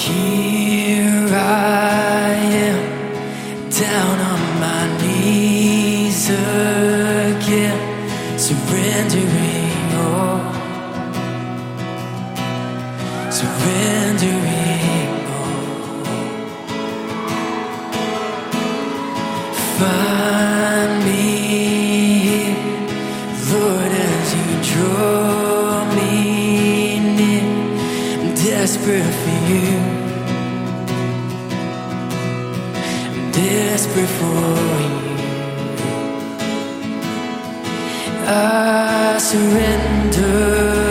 Here I am, down on my knees again, surrendering all, surrendering all. Find me here, Lord, as you draw me near. I'm desperate for you, desperate for you. I surrender.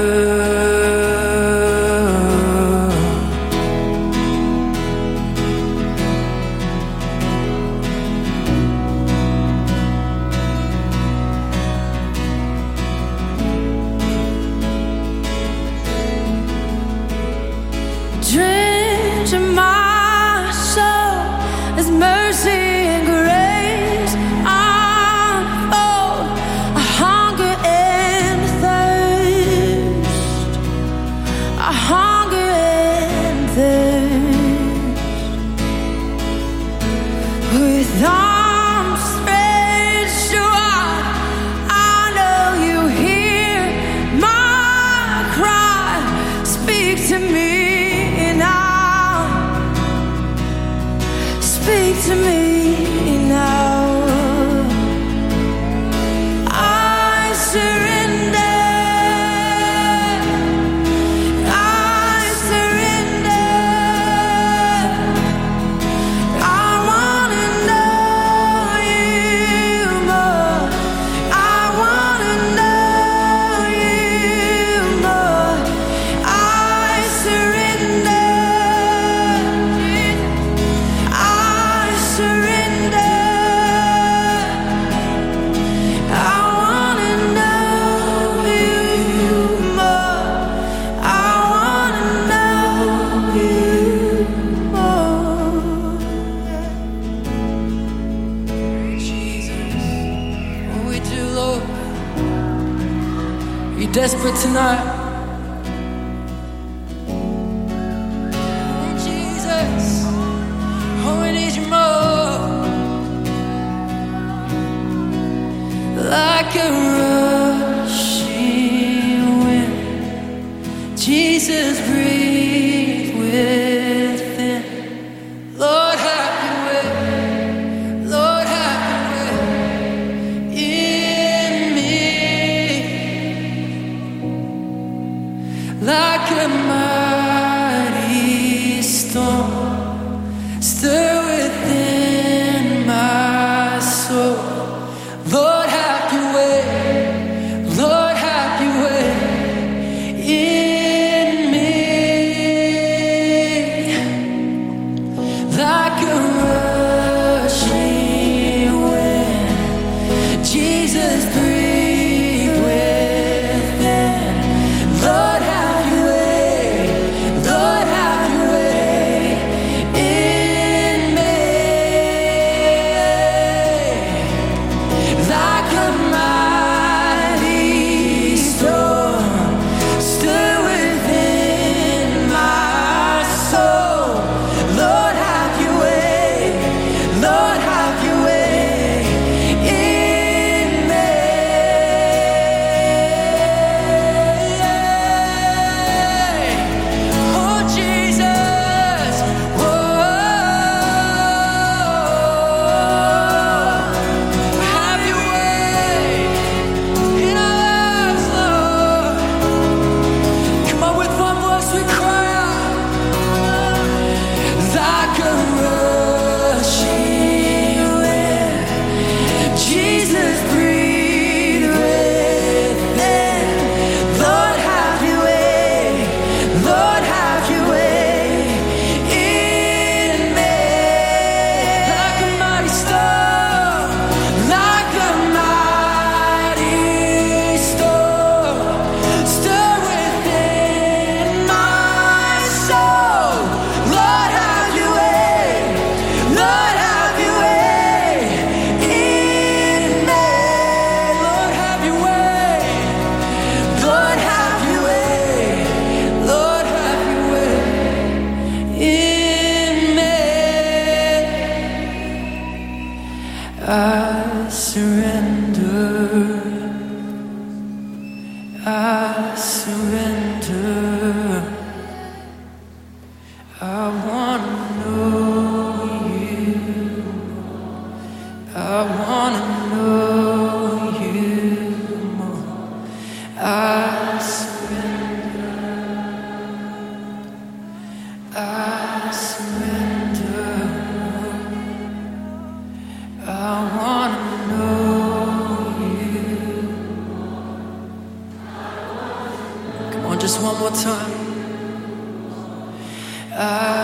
Drench my soul as mercy and grace unfold. I hunger and thirst. I hunger and thirst. With arms stretched wide, I know you hear my cry. Speak to me. Speak to me now. I surrender. I surrender. I wanna know you more. I wanna know you more. I surrender. Surrender. I wanna know you more. I wanna know you more. Jesus, what we do, Lord? Are you desperate tonight? Jesus, oh, we need you more. Like a rushing wind, Jesus, breathe within. Lord, have your way. Lord, have your way in me. Like a mighty storm, stir within my soul. Lord, have your way. Lord, have your way in me. Like a rushing wind, Jesus, breathe within. Lord, have your way. I surrender. I wanna know you. I wanna know you more. I surrender. I surrender. I wanna know you. Come on, just one more time.